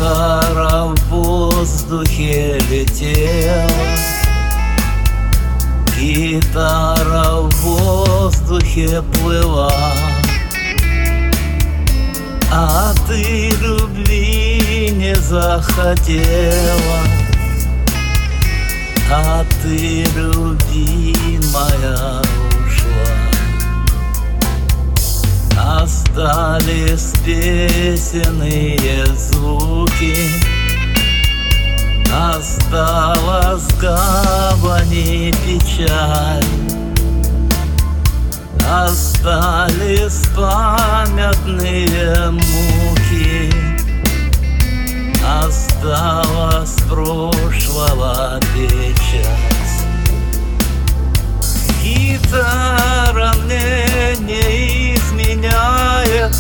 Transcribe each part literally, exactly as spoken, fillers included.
Гитара в воздухе летела, гитара в воздухе плыла, а ты любви не захотела, а ты, любимая, ушла. Остались песенные звуки, осталась гавань и печаль, остались памятные муки, осталась прошлого печать. Гитара мне не изменяет,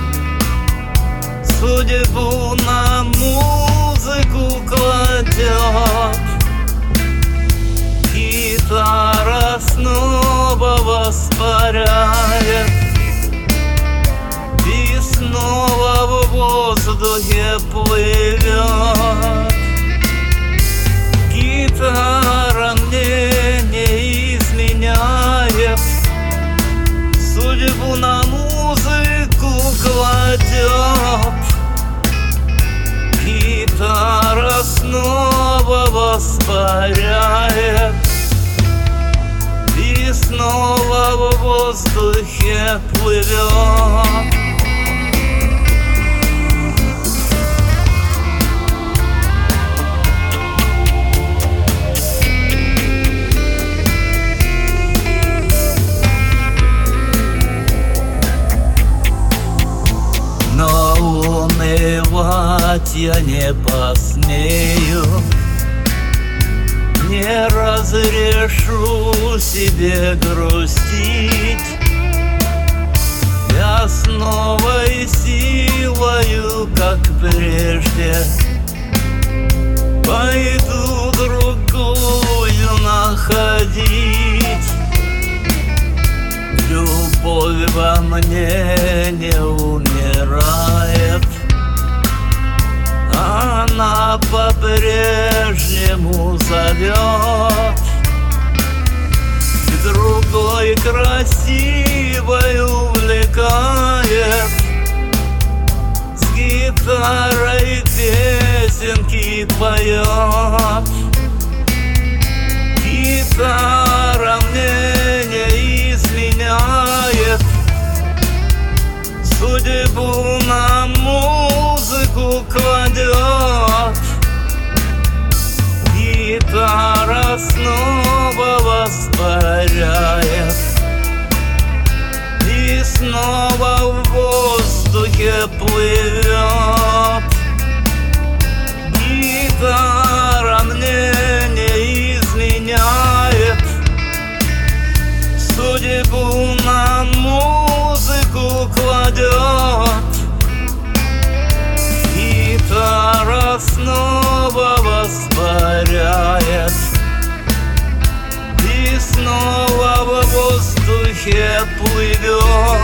судьбу на музыку кладет. Гитара снова воспаряет и снова в воздухе плывет. Гитара мне не изменяет, судьбу на музыку кладет. Гитара снова воспаряет и снова в воздухе плывет. Но унывать я не посмею, не разрешу себе грустить. Я с новой силою, как прежде, пойду другую находить. Любовь во мне не умирает, она по-прежнему зовет к другой красивой увлекает. С гитарой песенки поет. Гитара мне не изменяет, судьбу на музыку кладет. Гитара снова воспаряет и снова в воздухе плывет. Гитара мне не изменяет, судьбу на музыку кладет. Гитара снова воспаряет и снова в воздухе плывет.